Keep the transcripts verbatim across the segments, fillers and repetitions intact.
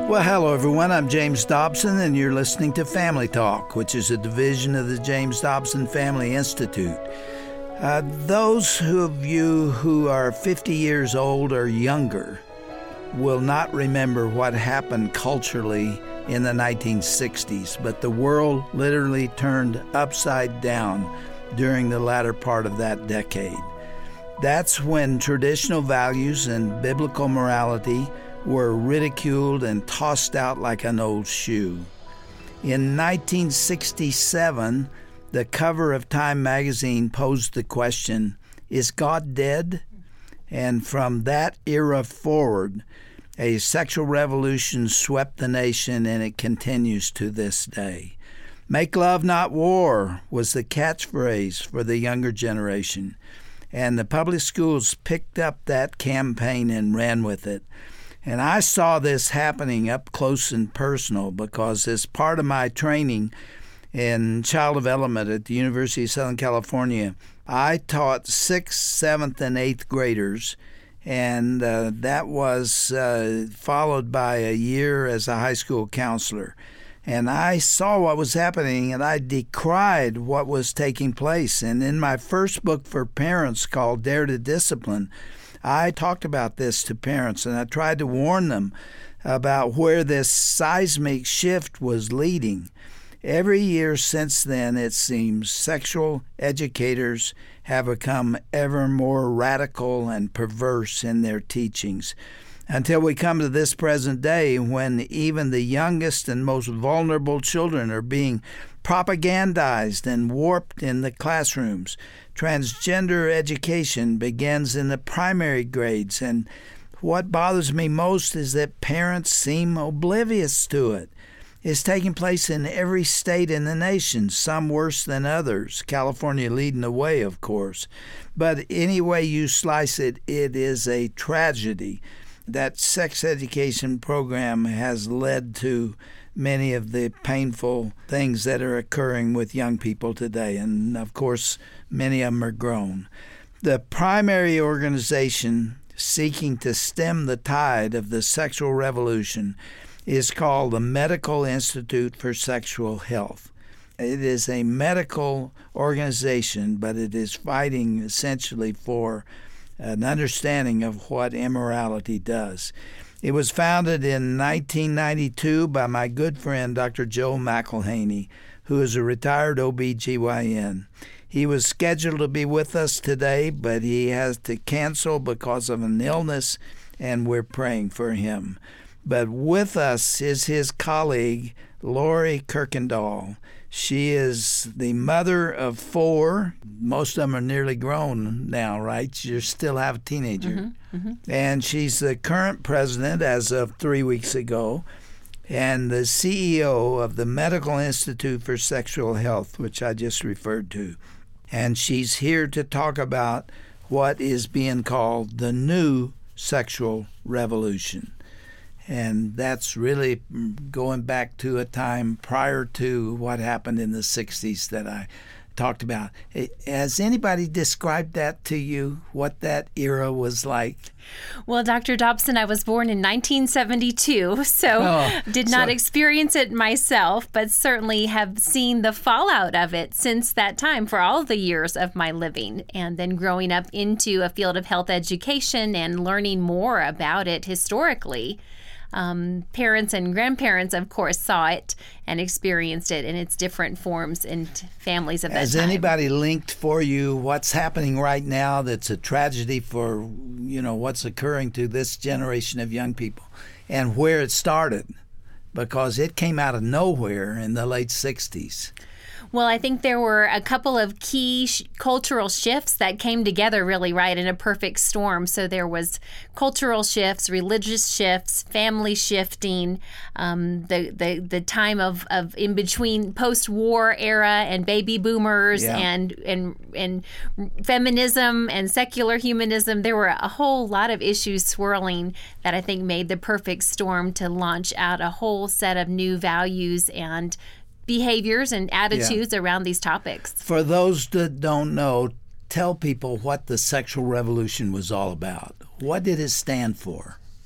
Well, hello, everyone. I'm James Dobson, and you're listening to Family Talk, which is a division of the James Dobson Family Institute. Uh, those of you who are fifty years old or younger will not remember what happened culturally in the nineteen sixties, but the world literally turned upside down during the latter part of that decade. That's when traditional values and biblical morality were ridiculed and tossed out like an old shoe. In nineteen sixty-seven, the cover of Time magazine posed the question, "Is God dead?" And from that era forward, a sexual revolution swept the nation, and it continues to this day. "Make love, not war," was the catchphrase for the younger generation, and the public schools picked up that campaign and ran with it. And I saw this happening up close and personal because as part of my training in child development at the University of Southern California, I taught sixth, seventh, and eighth graders, and uh, that was uh, followed by a year as a high school counselor. And I saw what was happening, and I decried what was taking place. And in my first book for parents called Dare to Discipline, I talked about this to parents, and I tried to warn them about where this seismic shift was leading. Every year since then, it seems, sexual educators have become ever more radical and perverse in their teachings, until we come to this present day when even the youngest and most vulnerable children are being propagandized and warped in the classrooms. Transgender education begins in the primary grades, and what bothers me most is that parents seem oblivious to it. It's taking place in every state in the nation, some worse than others, California leading the way, of course. But any way you slice it, it is a tragedy. That sex education program has led to many of the painful things that are occurring with young people today. And, of course, many of them are grown. The primary organization seeking to stem the tide of the sexual revolution is called the Medical Institute for Sexual Health. It is a medical organization, but it is fighting essentially for an understanding of what immorality does. It was founded in nineteen ninety-two by my good friend, Doctor Joe McElhaney, who is a retired O B G Y N. He was scheduled to be with us today, but he has to cancel because of an illness, and we're praying for him. But with us is his colleague, Lori Kirkendall. She is the mother of four. Most of them are nearly grown now, right? You still have a teenager. Mm-hmm, mm-hmm. And she's the current president as of three weeks ago, and the C E O of the Medical Institute for Sexual Health, which I just referred to. And she's here to talk about what is being called the new sexual revolution. And that's really going back to a time prior to what happened in the sixties that I talked about. Has anybody described that to you, what that era was like? Well, Doctor Dobson, I was born in nineteen seventy-two, so oh, did not so. experience it myself, but certainly have seen the fallout of it since that time for all the years of my living. And then growing up into a field of health education and learning more about it historically. Um, parents and grandparents, of course, saw it and experienced it in its different forms in t- families of that Has time. Has anybody linked for you what's happening right now that's a tragedy for, you know, what's occurring to this generation of young people and where it started? Because it came out of nowhere in the late sixties. Well, I think there were a couple of key sh- cultural shifts that came together really right in a perfect storm. So there was cultural shifts, religious shifts, family shifting, um, the, the the time of, of in between post-war era and baby boomers yeah. and, and and feminism and secular humanism. There were a whole lot of issues swirling that I think made the perfect storm to launch out a whole set of new values and behaviors and attitudes yeah. around these topics. For those that don't know, tell people what the sexual revolution was all about. What did it stand for?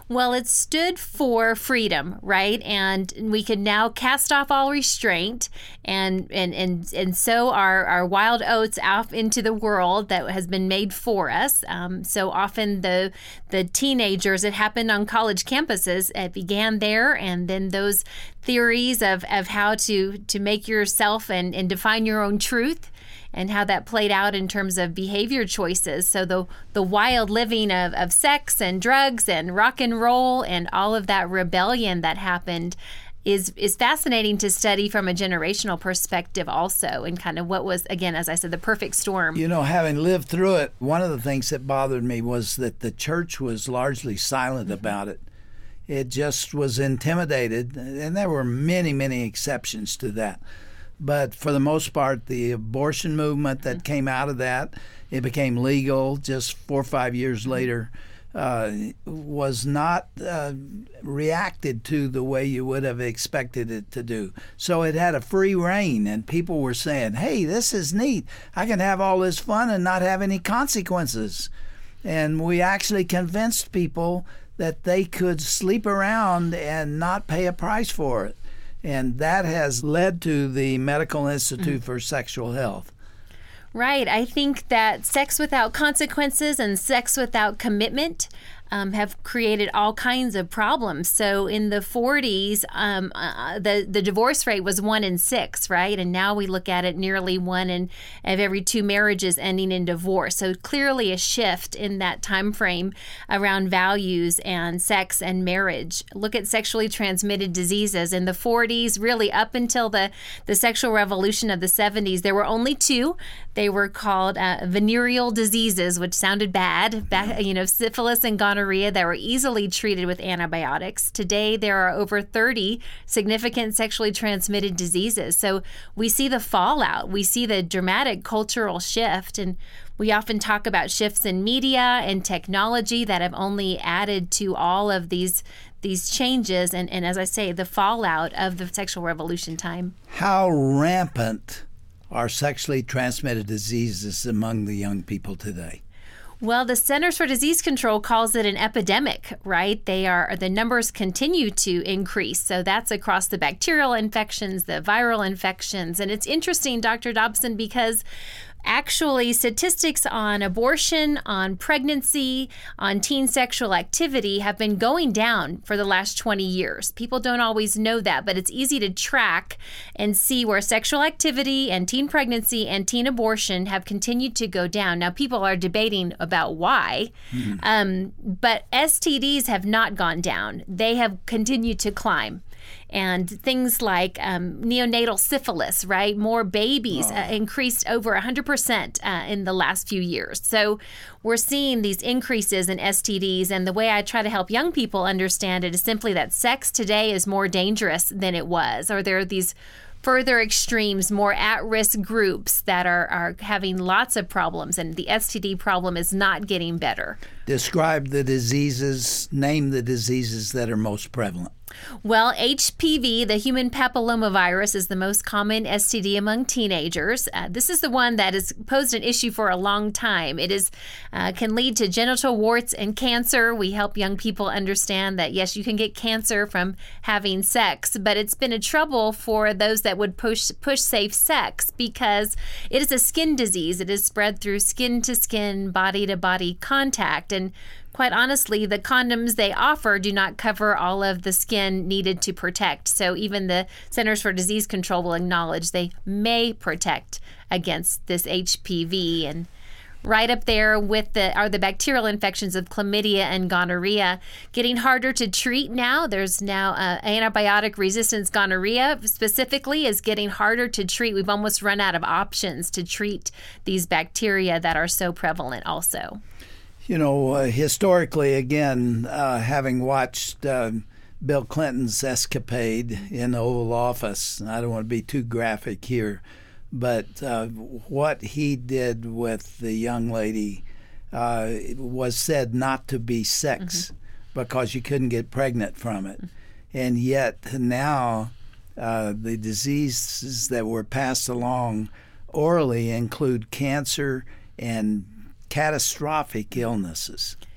Well, it stood for freedom, right? And we can now cast off all restraint and and and, and sow our, our wild oats out into the world that has been made for us. Um, so often the the teenagers, it happened on college campuses, it began there, and then those theories of, of how to, to make yourself and, and define your own truth, and how that played out in terms of behavior choices. So the the wild living of, of sex and drugs and rock and roll and all of that rebellion that happened is is fascinating to study from a generational perspective also, and kind of what was, again, as I said, the perfect storm. You know, having lived through it, one of the things that bothered me was that the church was largely silent about it. It just was intimidated, and there were many, many exceptions to that. But for the most part, the abortion movement that came out of that, it became legal just four or five years later, uh, was not uh, reacted to the way you would have expected it to do. So it had a free reign, and people were saying, hey, this is neat. I can have all this fun and not have any consequences. And we actually convinced people that they could sleep around and not pay a price for it. And that has led to the Medical Institute mm. for Sexual Health. Right. I think that sex without consequences and sex without commitment um, have created all kinds of problems. So in the forties, um, uh, the, the divorce rate was one in six, right? And now we look at it nearly one in of every two marriages ending in divorce. So clearly a shift in that time frame around values and sex and marriage. Look at sexually transmitted diseases. In the forties, really up until the, the sexual revolution of the seventies, there were only two. They were called uh, venereal diseases, which sounded bad, back, you know, syphilis and gonorrhea that were easily treated with antibiotics. Today, there are over thirty significant sexually transmitted diseases. So we see the fallout. We see the dramatic cultural shift. And we often talk about shifts in media and technology that have only added to all of these these changes. And, and as I say, the fallout of the sexual revolution time. How rampant are sexually transmitted diseases among the young people today? Well, the Centers for Disease Control calls it an epidemic, right? They are the numbers continue to increase. So that's across the bacterial infections, the viral infections. And it's interesting, Doctor Dobson, because actually statistics on abortion, on pregnancy, on teen sexual activity have been going down for the last twenty years. People don't always know that, but it's easy to track and see where sexual activity and teen pregnancy and teen abortion have continued to go down. Now, people are debating about why, mm-hmm. um, but S T Ds have not gone down. They have continued to climb. And things like um, neonatal syphilis, right? More babies oh. uh, increased over one hundred percent uh, in the last few years. So we're seeing these increases in S T Ds. And the way I try to help young people understand it is simply that sex today is more dangerous than it was, or there are these further extremes, more at-risk groups that are, are having lots of problems, and the S T D problem is not getting better. Describe the diseases, name the diseases that are most prevalent. Well, H P V, the human papillomavirus, is the most common S T D among teenagers. Uh, this is the one that has posed an issue for a long time. It is uh, can lead to genital warts and cancer. We help young people understand that, yes, you can get cancer from having sex, but it's been a trouble for those that would push push safe sex because it is a skin disease. It is spread through skin-to-skin, body-to-body contact, and quite honestly, the condoms they offer do not cover all of the skin needed to protect. So even the Centers for Disease Control will acknowledge they may protect against this H P V. And right up there with the are the bacterial infections of chlamydia and gonorrhea, getting harder to treat now. There's now uh, antibiotic resistance gonorrhea specifically is getting harder to treat. We've almost run out of options to treat these bacteria that are so prevalent also. You know, uh, historically, again, uh, having watched uh, Bill Clinton's escapade in the Oval Office, I don't want to be too graphic here, but uh, what he did with the young lady uh, was said not to be sex mm-hmm. because you couldn't get pregnant from it. And yet now uh, the diseases that were passed along orally include cancer and catastrophic illnesses.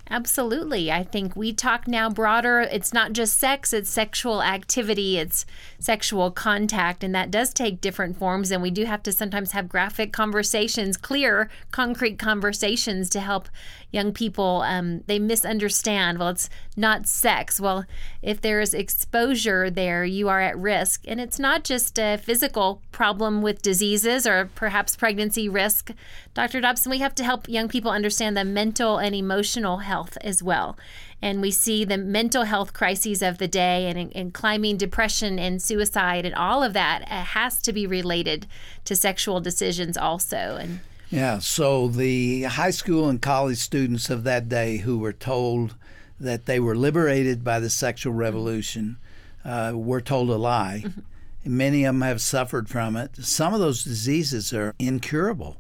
Absolutely. I think we talk now broader. It's not just sex, it's sexual activity, it's sexual contact, and that does take different forms. And we do have to sometimes have graphic conversations, clear, concrete conversations to help young people. Um, they misunderstand, well, it's not sex. Well, if there is exposure there, you are at risk. And it's not just a physical problem with diseases or perhaps pregnancy risk. Doctor Dobson, we have to help young people understand the mental and emotional health as well. And we see the mental health crises of the day and, and climbing depression and suicide, and all of that has to be related to sexual decisions also. And yeah, so the high school and college students of that day who were told that they were liberated by the sexual revolution uh, were told a lie. Mm-hmm. Many of them have suffered from it. Some of those diseases are incurable.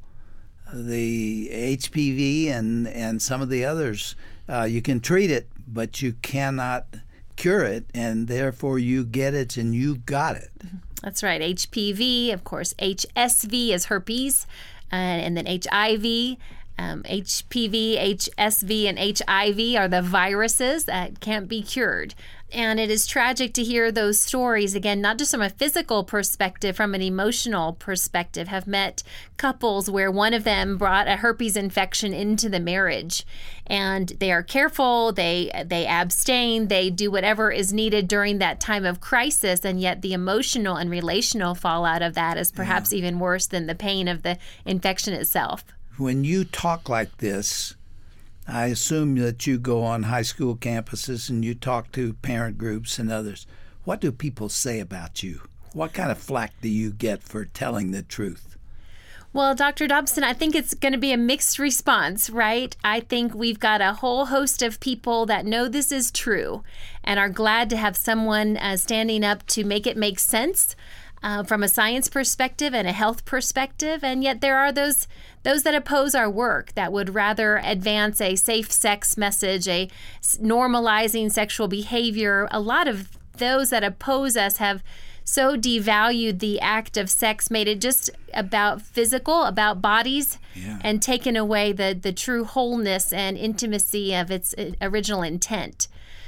The H P V and, and some of the others, uh, you can treat it, but you cannot cure it, and therefore you get it and you got it. That's right. H P V, of course, H S V is herpes, uh, and then H I V. Um, H P V, H S V, and H I V are the viruses that can't be cured. And it is tragic to hear those stories, again, not just from a physical perspective, from an emotional perspective. Have met couples where one of them brought a herpes infection into the marriage, and they are careful, they they abstain, they do whatever is needed during that time of crisis, and yet the emotional and relational fallout of that is perhaps yeah. even worse than the pain of the infection itself. When you talk like this, I assume that you go on high school campuses and you talk to parent groups and others. What do people say about you? What kind of flack do you get for telling the truth? Well, Doctor Dobson, I think it's going to be a mixed response, right? I think we've got a whole host of people that know this is true and are glad to have someone uh, standing up to make it make sense. Uh, from a science perspective and a health perspective, and yet there are those those that oppose our work that would rather advance a safe sex message, a normalizing sexual behavior. A lot of those that oppose us have so devalued the act of sex, made it just about physical, about bodies, yeah. and taken away the the true wholeness and intimacy of its original intent.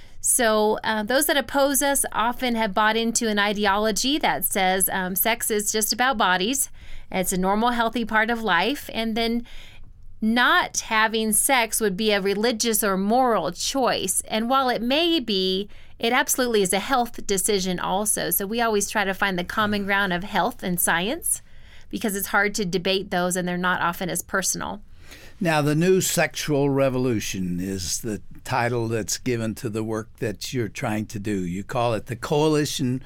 So uh, those that oppose us often have bought into an ideology that says um, sex is just about bodies. It's a normal, healthy part of life. And then not having sex would be a religious or moral choice. And while it may be, it absolutely is a health decision also. So we always try to find the common ground of health and science, because it's hard to debate those and they're not often as personal. Now, the New Sexual Revolution is the title that's given to the work that you're trying to do. You call it the Coalition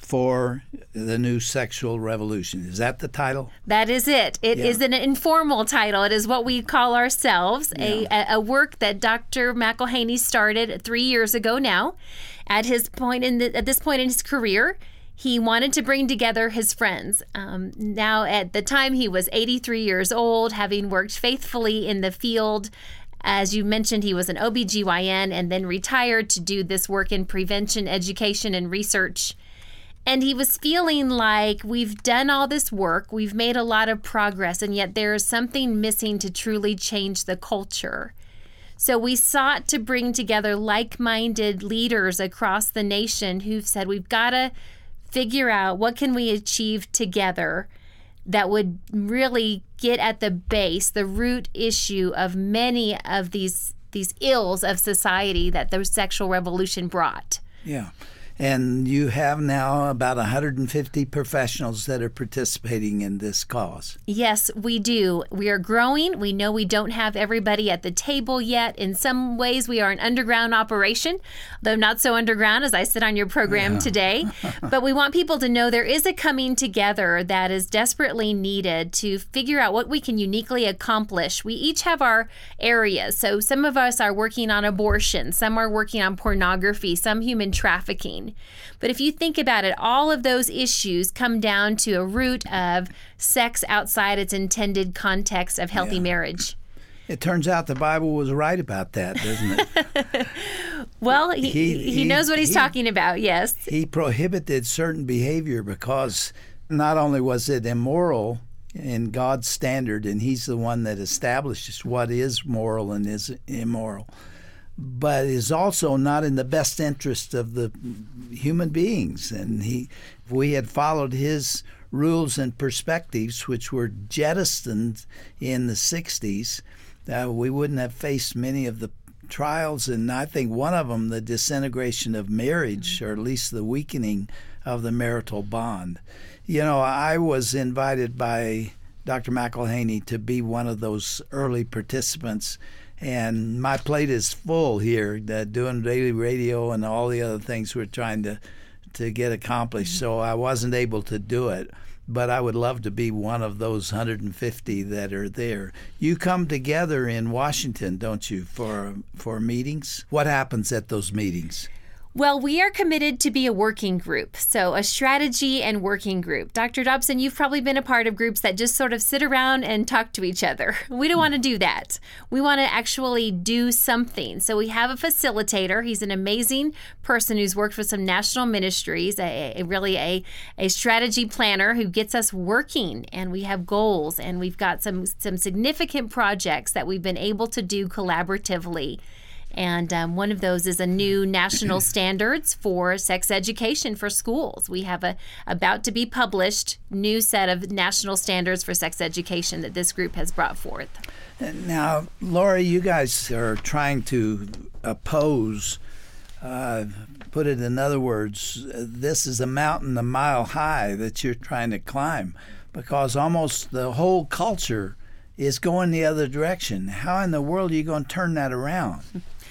for the New Sexual Revolution. Is that the title? That is it. It yeah. is an informal title. It is what we call ourselves, yeah. a, a work that Doctor McElhaney started three years ago now. At his point in the, at this point in his career, he wanted to bring together his friends. Um, now, at the time, he was eighty-three years old, having worked faithfully in the field. As you mentioned, he was an O B G Y N and then retired to do this work in prevention, education, and research. And he was feeling like we've done all this work, we've made a lot of progress, and yet there is something missing to truly change the culture. So we sought to bring together like-minded leaders across the nation who've said we've got to figure out what can we achieve together that would really get at the base, the root issue of many of these these ills of society that the sexual revolution brought. Yeah. And you have now about one hundred fifty professionals that are participating in this cause. Yes, we do. We are growing. We know we don't have everybody at the table yet. In some ways, we are an underground operation, though not so underground as I sit on your program yeah. today. But we want people to know there is a coming together that is desperately needed to figure out what we can uniquely accomplish. We each have our areas. So some of us are working on abortion. Some are working on pornography, some human trafficking. But if you think about it, all of those issues come down to a root of sex outside its intended context of healthy yeah. marriage. It turns out the Bible was right about that, doesn't it? Well, he, he, he, he knows what he's he, talking about, yes. He prohibited certain behavior because not only was it immoral in God's standard, and he's the one that establishes what is moral and is immoral, but is also not in the best interest of the human beings. And he, if we had followed his rules and perspectives, which were jettisoned in the sixties, uh, we wouldn't have faced many of the trials. And I think one of them, the disintegration of marriage, or at least the weakening of the marital bond. You know, I was invited by Doctor McElhaney to be one of those early participants, and my plate is full here, uh, doing daily radio and all the other things we're trying to to get accomplished. So I wasn't able to do it, but I would love to be one of those one hundred fifty that are there. You come together in Washington, don't you, for for meetings? What happens at those meetings? Well, we are committed to be a working group, so a strategy and working group. Doctor Dobson, you've probably been a part of groups that just sort of sit around and talk to each other. We don't want to do that. We want to actually do something. So we have a facilitator. He's an amazing person who's worked with some national ministries, a, a really a, a strategy planner who gets us working, and we have goals, and we've got some, some significant projects that we've been able to do collaboratively. And um, one of those is a new national standards for sex education for schools. We have a about to be published new set of national standards for sex education that this group has brought forth. Now, Laura, you guys are trying to oppose, uh, put it in other words, this is a mountain a mile high that you're trying to climb, because almost the whole culture is going the other direction. How in the world are you going to turn that around?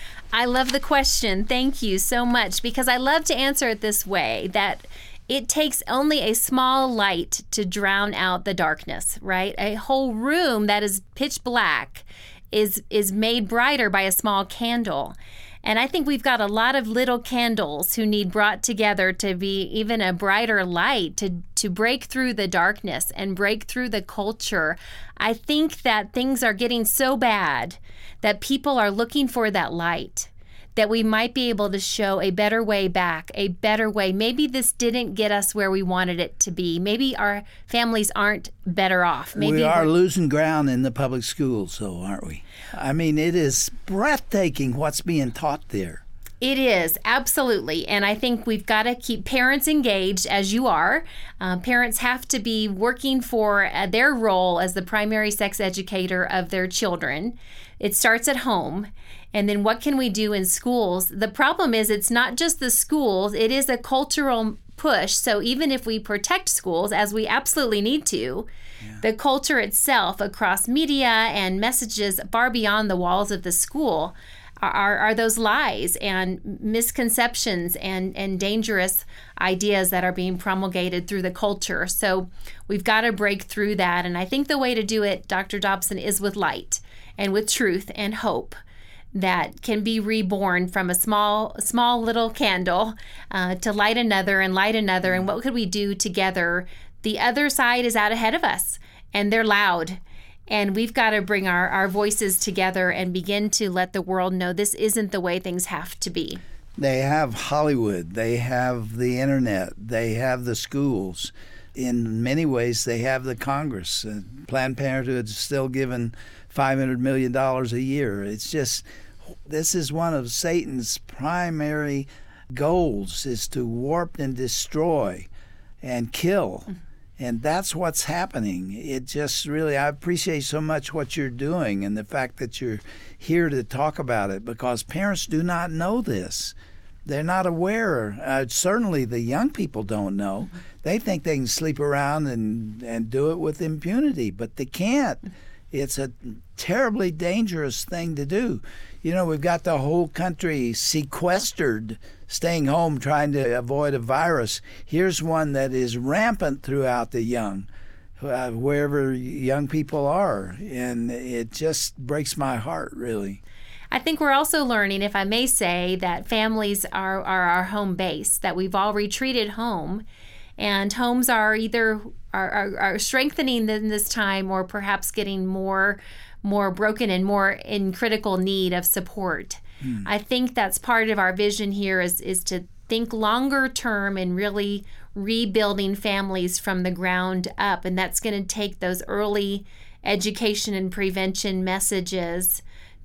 I love the question. Thank you so much, because I love to answer it this way, that it takes only a small light to drown out the darkness, right? A whole room that is pitch black is is made brighter by a small candle. And I think we've got a lot of little candles who need brought together to be even a brighter light to, to break through the darkness and break through the culture. I think that things are getting so bad that people are looking for that light, that we might be able to show a better way back, a better way. Maybe this didn't get us where we wanted it to be. Maybe our families aren't better off. Maybe we are losing ground in the public schools, though, aren't we? I mean, it is breathtaking what's being taught there. It is, absolutely. And I think we've got to keep parents engaged, as you are. Uh, parents have to be working for uh, their role as the primary sex educator of their children. It starts at home. And then what can we do in schools? The problem is it's not just the schools, it is a cultural push. So even if we protect schools, as we absolutely need to, yeah. the culture itself across media and messages far beyond the walls of the school are, are those lies and misconceptions and, and dangerous ideas that are being promulgated through the culture. So we've got to break through that. And I think the way to do it, Doctor Dobson, is with light and with truth and hope that can be reborn from a small, small little candle uh, to light another and light another. And what could we do together? The other side is out ahead of us, and they're loud. And we've got to bring our, our voices together and begin to let the world know this isn't the way things have to be. They have Hollywood. They have the internet. They have the schools. In many ways, they have the Congress. Uh, Planned Parenthood is still given five hundred million dollars a year. It's just, this is one of Satan's primary goals, is to warp and destroy and kill. Mm-hmm. And that's what's happening. It just really, I appreciate so much what you're doing and the fact that you're here to talk about it, because parents do not know this. They're not aware. Uh, certainly the young people don't know. They think they can sleep around and, and do it with impunity, but they can't. It's a terribly dangerous thing to do. You know, we've got the whole country sequestered, staying home, trying to avoid a virus. Here's one that is rampant throughout the young, uh, wherever young people are. And it just breaks my heart, really. I think we're also learning, if I may say, that families are, are our home base, that we've all retreated home. And homes are either are, are, are strengthening in this time, or perhaps getting more more broken and more in critical need of support. Mm. I think that's part of our vision here is is to think longer term and really rebuilding families from the ground up. And that's going to take those early education and prevention messages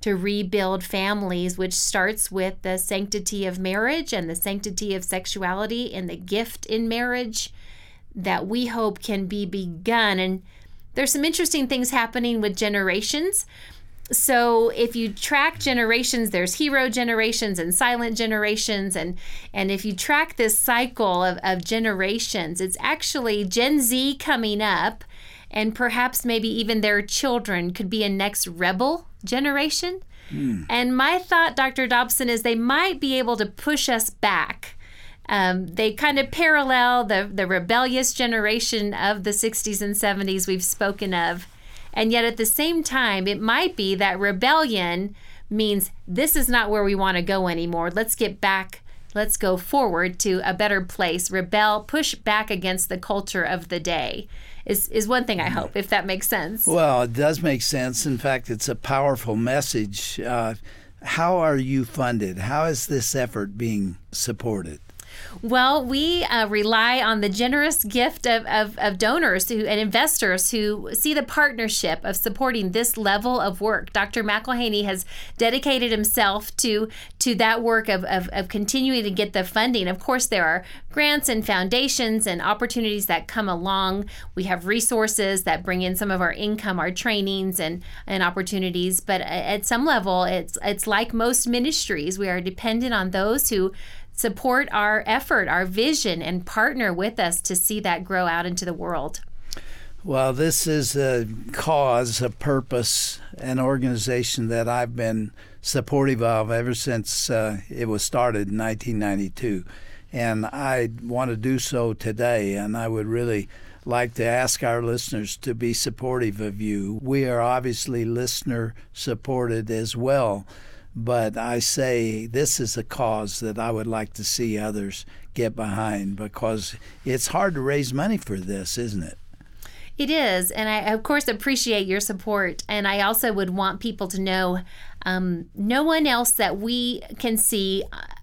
to rebuild families, which starts with the sanctity of marriage and the sanctity of sexuality and the gift in marriage that we hope can be begun. And there's some interesting things happening with generations. So if you track generations, there's hero generations and silent generations. And, and if you track this cycle of, of generations, it's actually Gen Z coming up, and perhaps maybe even their children could be a next rebel generation. Mm. And my thought, Doctor Dobson, is they might be able to push us back. Um, they kind of parallel the, the rebellious generation of the sixties and seventies we've spoken of. And yet at the same time, it might be that rebellion means this is not where we want to go anymore. Let's get back. Let's go forward to a better place. Rebel, push back against the culture of the day is, is one thing I hope, if that makes sense. Well, it does make sense. In fact, it's a powerful message. Uh, how are you funded? How is this effort being supported? Well, we uh, rely on the generous gift of, of, of donors who, and investors who see the partnership of supporting this level of work. Doctor McElhaney has dedicated himself to to that work of, of, of continuing to get the funding. Of course, there are grants and foundations and opportunities that come along. We have resources that bring in some of our income, our trainings and, and opportunities. But at some level, it's it's like most ministries. We are dependent on those who support our effort, our vision, and partner with us to see that grow out into the world. Well, this is a cause, a purpose, an organization that I've been supportive of ever since uh, it was started in nineteen ninety-two. And I want to do so today, and I would really like to ask our listeners to be supportive of you. We are obviously listener-supported as well. But I say this is a cause that I would like to see others get behind, because it's hard to raise money for this, isn't it? It is. And I, of course, appreciate your support. And I also would want people to know um, no one else that we can see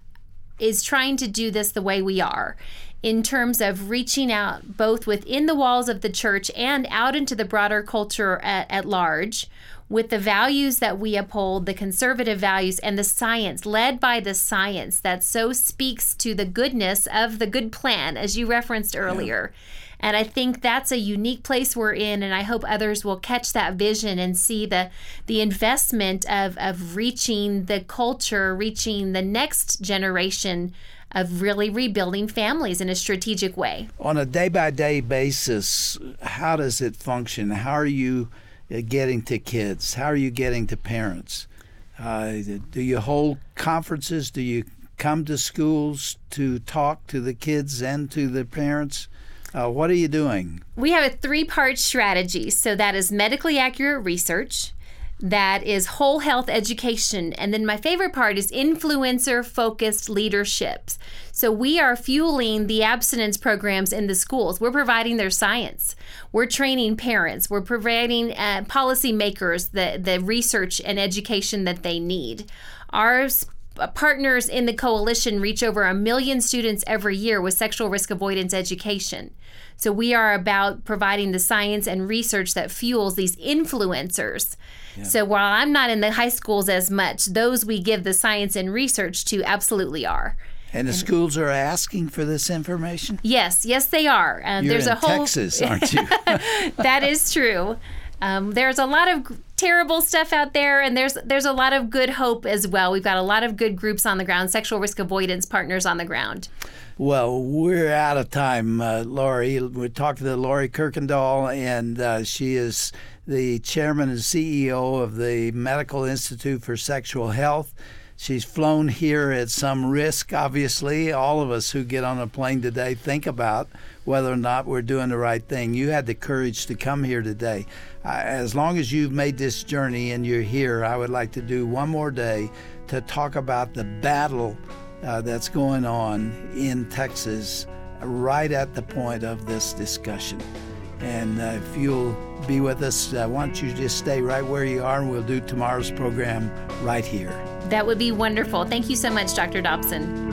is trying to do this the way we are, in terms of reaching out both within the walls of the church and out into the broader culture at, at large, with the values that we uphold, the conservative values, and the science, led by the science that so speaks to the goodness of the good plan, as you referenced earlier. Yeah. And I think that's a unique place we're in, and I hope others will catch that vision and see the the investment of, of reaching the culture, reaching the next generation of really rebuilding families in a strategic way. On a day-by-day basis, how does it function? How are you getting to kids? How are you getting to parents? Uh, do you hold conferences? Do you come to schools to talk to the kids and to the parents? Uh, what are you doing? We have a three-part strategy. So that is medically accurate research, that is whole health education, and then my favorite part is influencer-focused leaderships. So we are fueling the abstinence programs in the schools. We're providing their science. We're training parents. We're providing uh, policymakers the, the research and education that they need. Our partners in the coalition reach over a million students every year with sexual risk avoidance education. So we are about providing the science and research that fuels these influencers. Yeah. So while I'm not in the high schools as much, those we give the science and research to absolutely are. And the and, schools are asking for this information? Yes, yes they are. Uh, You're there's in a whole... Texas, aren't you? That is true. Um, there's a lot of terrible stuff out there, and there's there's a lot of good hope as well. We've got a lot of good groups on the ground, sexual risk avoidance partners on the ground. Well, we're out of time, uh, Lori. We're talking to Lori Kirkendall, and uh, she is the chairman and C E O of the Medical Institute for Sexual Health. She's flown here at some risk, obviously. All of us who get on a plane today think about whether or not we're doing the right thing. You had the courage to come here today. Uh, as long as you've made this journey and you're here, I would like to do one more day to talk about the battle uh, that's going on in Texas right at the point of this discussion. And uh, if you'll be with us, uh, why don't you just stay right where you are, and we'll do tomorrow's program right here. That would be wonderful. Thank you so much, Doctor Dobson.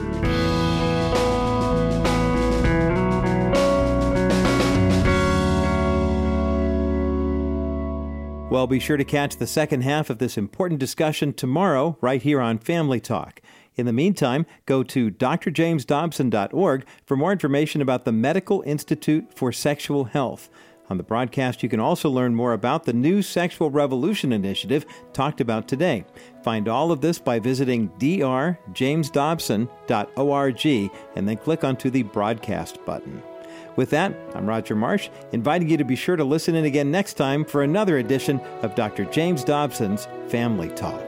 Well, be sure to catch the second half of this important discussion tomorrow right here on Family Talk. In the meantime, go to d r james dobson dot org for more information about the Medical Institute for Sexual Health. On the broadcast, you can also learn more about the new Sexual Revolution Initiative talked about today. Find all of this by visiting d r james dobson dot org and then click onto the broadcast button. With that, I'm Roger Marsh, inviting you to be sure to listen in again next time for another edition of Doctor James Dobson's Family Talk.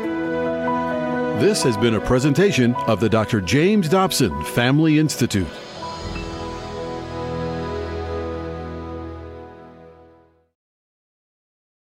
This has been a presentation of the Doctor James Dobson Family Institute.